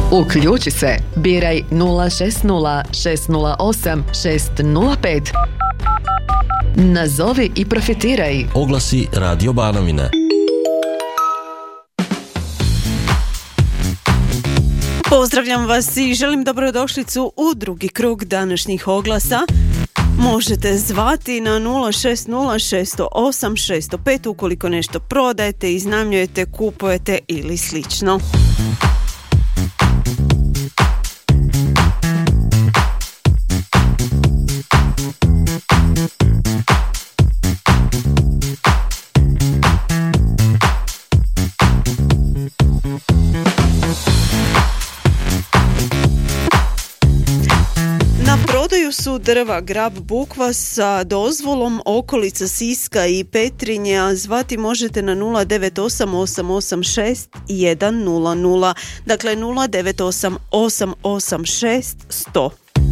Uključi se, biraj 060 608 605. Nazovi i profitiraj. Oglasi Radio Banovina. Pozdravljam vas i želim dobrodošlicu u drugi krug današnjih oglasa. Možete zvati na 060 608 605 ukoliko nešto prodajete, iznajmljujete, kupujete ili slično. Su drva Grab Bukva sa dozvolom, okolica Siska i Petrinja. Zvati možete na 098 886 100. Dakle 098 886 100.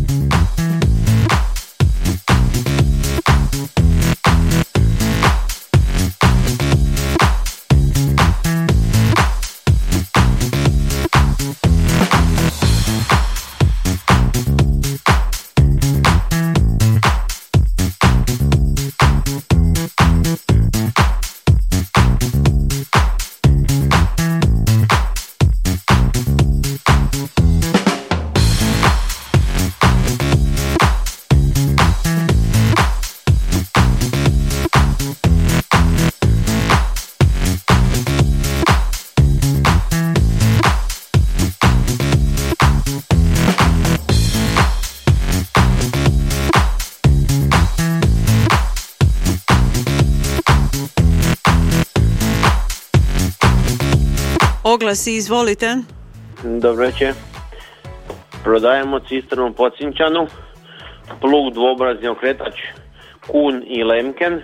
Oglasi, izvolite. Dobro večer. Prodajemo cisternu Pocinčanu, plug dvobrazni okretač Kun i Lemken,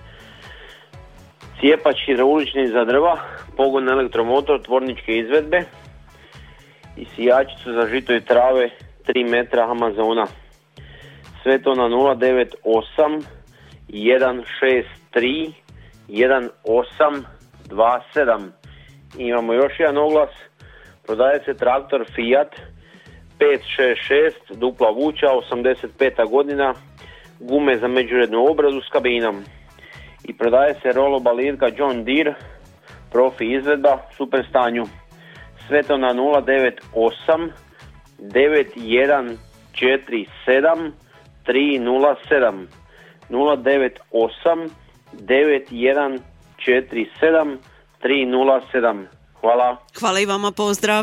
cijepač hidraulični za drva, pogon elektromotor tvorničke izvedbe i sijačicu za žito i trave 3 metra Amazona. Sve to na 098 163 1827. Imamo još jedan oglas, prodaje se traktor Fiat 566, dupla vuča, 85. godina, gume za međurednu obradu s kabinom. I prodaje se rolo balirka John Deere, profi izvedba, super stanju. Sve to na 098 9147 307. 098 9147 307. Hvala. Hvala i vama, pozdrav.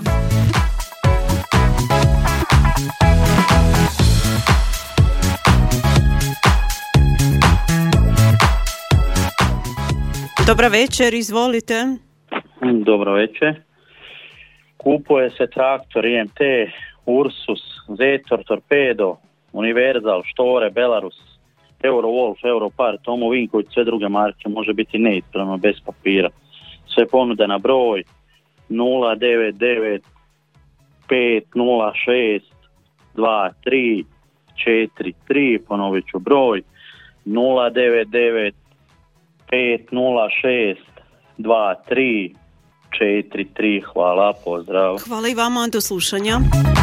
Dobra večer, izvolite. Dobro večer. Kupuje se traktor IMT, Ursus, Zetor, Torpedo, Universal, Štore, Belarus, Eurowolf, Europar, Tomo Vinković, sve druge marke, može biti neispravno, bez papira. Sve ponude na broj 099 506 23 43, ponovit ću broj 099 506 23 43. Hvala, pozdrav. Hvala i vama, do slušanja.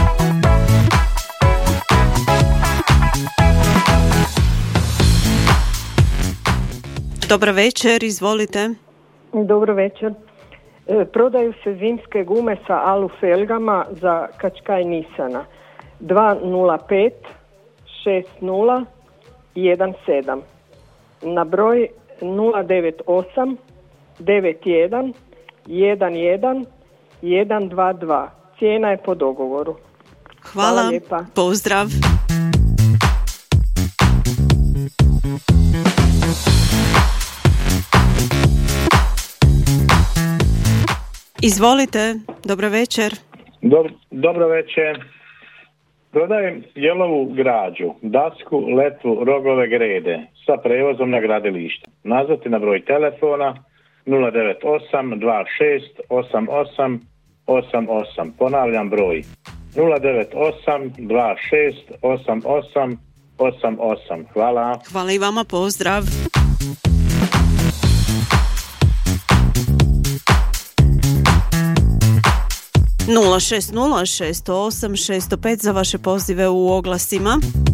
Dobra večer, izvolite. Dobro večer. Prodaju se zimske gume sa alu felgama za Kačkaj Nisana 205 60 17 na broj 098 91 11 122. Cijena je po dogovoru. Hvala lijepa. Pozdrav. Izvolite, dobro večer. Dobro večer. Prodajem jelovu građu, dasku, letvu, rogove, grede sa prevozom na gradilište. Nazvati na broj telefona 098 26 88 88. Ponavljam broj 098 26 88 88. Hvala. Hvala i vama, pozdrav. 060-608-605 za vaše pozive u oglasima.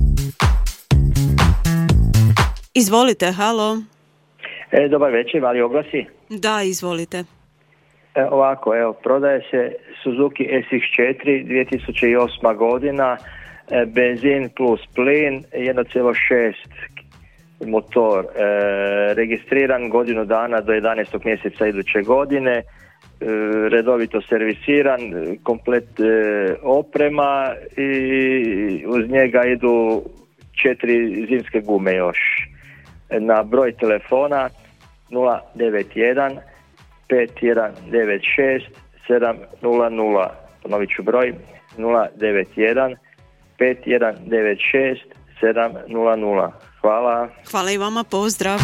Izvolite, halo. Dobar večer, mali oglasi. Da, izvolite. Ovako, evo, prodaje se Suzuki SX4 2008. godina, benzin plus plin, 1.6 motor, registriran godinu dana do 11. mjeseca iduće godine, redovito servisiran, komplet oprema i uz njega idu 4 zimske gume još. Na broj telefona 091 5196 700. Ponovit ću broj 091 5196 700. Hvala. Hvala i vama, pozdrav.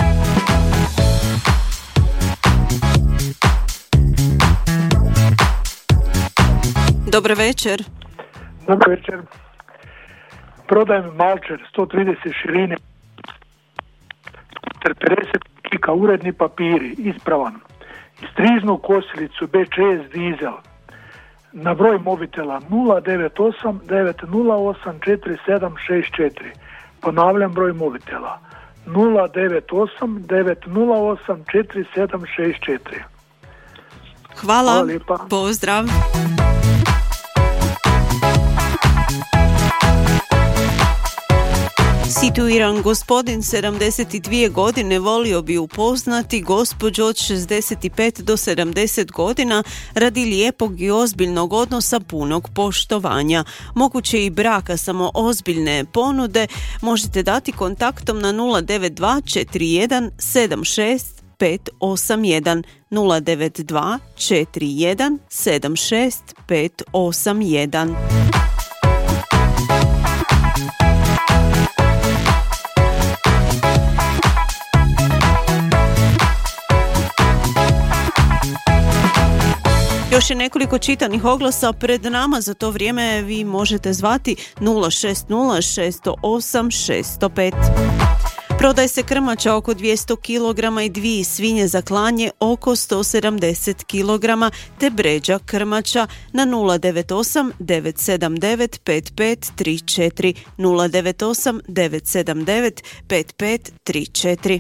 Dobro večer. Dobro večer. Prodajem Malčer 130 širine, 50 kika, uredni papiri, ispravan. Istrižnu kosilicu B6 dizel. Na broj mobitela 098 908 4764. Ponavljam broj mobitela 098 908 4764. Hvala lijepa. Pozdrav. Situiran gospodin 72 godine volio bi upoznati gospođu od 65 do 70 godina radi lijepog i ozbiljnog odnosa punog poštovanja. Moguće i braka, samo ozbiljne ponude možete dati kontaktom na 092 41 76 581 092 41 76 581. Još je nekoliko čitanih oglasa pred nama, za to vrijeme vi možete zvati 060 608 605. Prodaje se krmača oko 200 kg i 2 svinje za klanje oko 170 kg te bređa krmača na 098 979 5534 098 979 5534.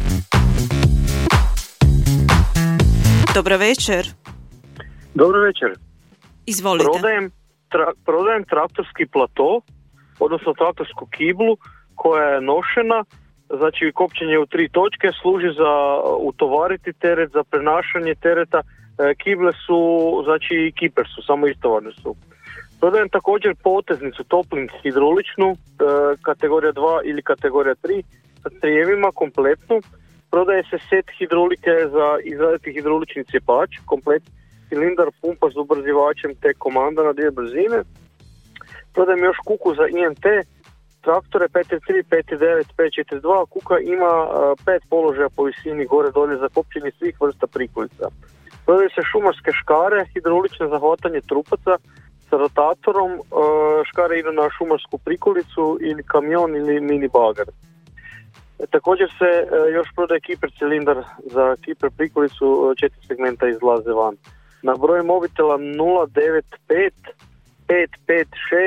Dobro večer. Dobro večer. Izvolite. Prodajem traktorski plato, odnosno traktorsku kiblu koja je nošena, znači kopčenje u 3 točke, služi za utovariti teret, za prenašanje tereta. Kible su, znači kiper su, samo istovarne su. Prodajem također poteznicu toplin hidrauličnu, kategorija 2 ili kategorija 3 sa crijevima kompletnu. Prodaje se set hidraulike za izraditi hidraulični cijepač, komplet, cilindar, pumpa s ubrzivačem te komanda na 2 brzine. Prodajem još kuku za IMT, traktore 5.3, 5.9, 5.4.2. Kuka ima 5 položaja po visini gore dolje za kopčenje svih vrsta prikolica. Prodaju se šumarske škare, hidraulično zahvatanje trupaca sa rotatorom. Škare idu na šumarsku prikolicu ili kamion ili mini bager. Također se još prodaje kiper cilindar za kiper prikolicu, 4 segmenta izlaze van. Na broj mobitela 095 556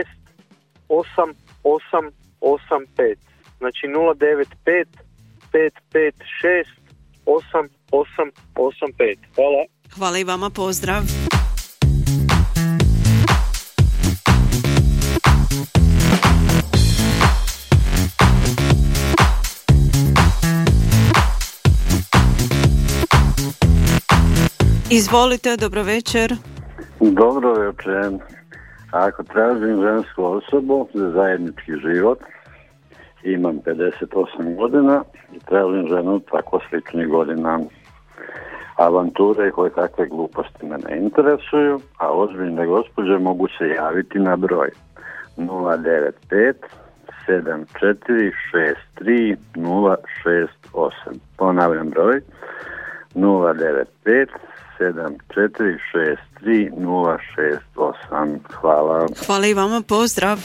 8885. Znači 095 556 8885. Hvala. Hvala i vama, pozdrav. Izvolite, dobro večer. Dobro večer. Ako tražim žensku osobu za zajednički život, imam 58 godina i tražim ženu tako sličnih godina. Avanture i koje takve gluposti me ne interesuju, a ozbiljne gospođe mogu se javiti na broj 095 74 63 068. Ponavljam broj 095 7463 Hvala. Hvala i vama, pozdrav.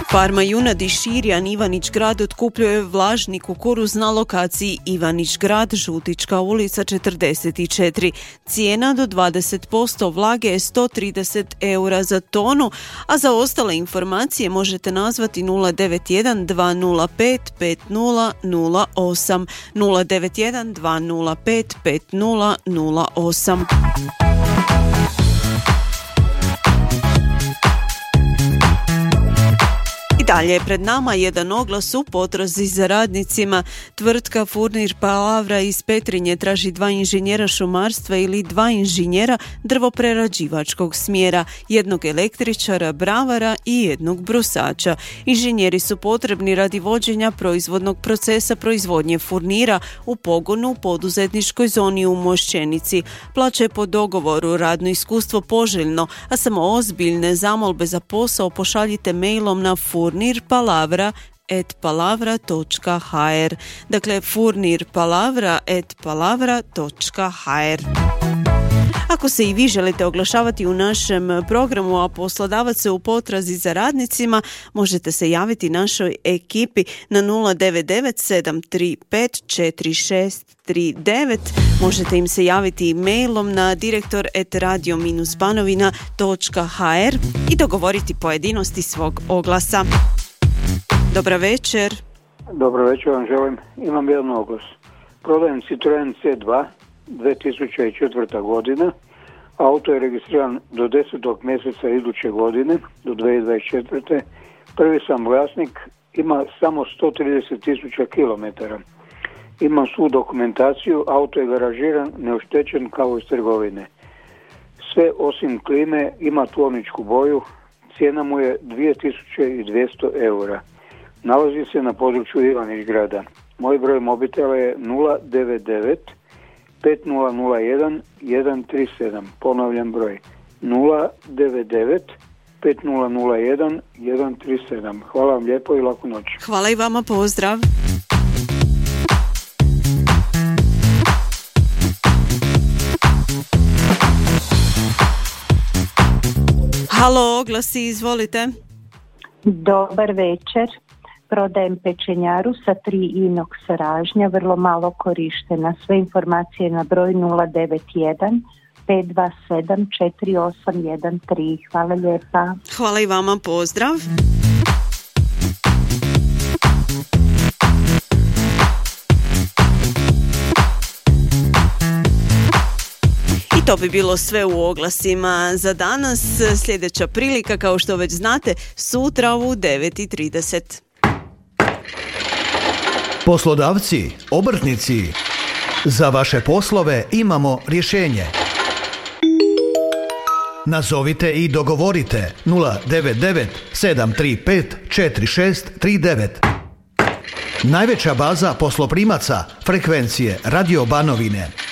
Farma Junadi Širjan Ivanić Grad otkupljuje vlažni kukuruz na lokaciji Ivanić Grad, Žutička ulica 44. Cijena do 20% vlage je 130 eura za tonu, a za ostale informacije možete nazvati 091 205 5008. 091 205 5008. Dalje je pred nama jedan oglas u potrazi za radnicima. Tvrtka Furnir Palavra iz Petrinje traži 2 inženjera šumarstva ili 2 inženjera drvoprerađivačkog smjera, 1 električara, bravara i 1 brusača. Inženjeri su potrebni radi vođenja proizvodnog procesa proizvodnje furnira u pogonu u poduzetničkoj zoni u Mošćenici. Plaća je po dogovoru, radno iskustvo poželjno, a samo ozbiljne zamolbe za posao pošaljite mailom na furnirpalavra@palavra.hr. Dakle, furnirpalavra@palavra.hr. Ako se i vi želite oglašavati u našem programu, a poslodavac se u potrazi za radnicima, možete se javiti našoj ekipi na 099 735 4639. Možete im se javiti mailom na direktor@radio-banovina.hr i dogovoriti pojedinosti svog oglasa. Dobra večer. Dobro večer vam želim. Imam jedan oglas. Prodajem Citroen C2 2004. godina. Auto je registriran do 10. mjeseca iduće godine, do 2024. Prvi sam vlasnik, ima samo 130.000 km. Imam svu dokumentaciju, auto je garažiran, neoštećen kao iz trgovine. Sve osim klime, ima tvorničku boju, cijena mu je 2200 eura. Nalazi se na području Ivanić Grada. Moj broj mobitela je 099 5001 137. Ponavljam broj 099 5001 137. Hvala vam lijepo i laku noć. Hvala i vama, pozdrav. Halo, oglasi, izvolite. Dobar večer. Prodajem pečenjaru sa 3 inox ražnja, vrlo malo korištena. Sve informacije na broj 091 527 4813. Hvala lijepa. Hvala i vama, pozdrav. I to bi bilo sve u oglasima za danas. Sljedeća prilika, kao što već znate, sutra u 9:30. Poslodavci, obrtnici, za vaše poslove imamo rješenje. Nazovite i dogovorite 099 735 4639. Najveća baza posloprimaca frekvencije Radio Banovine.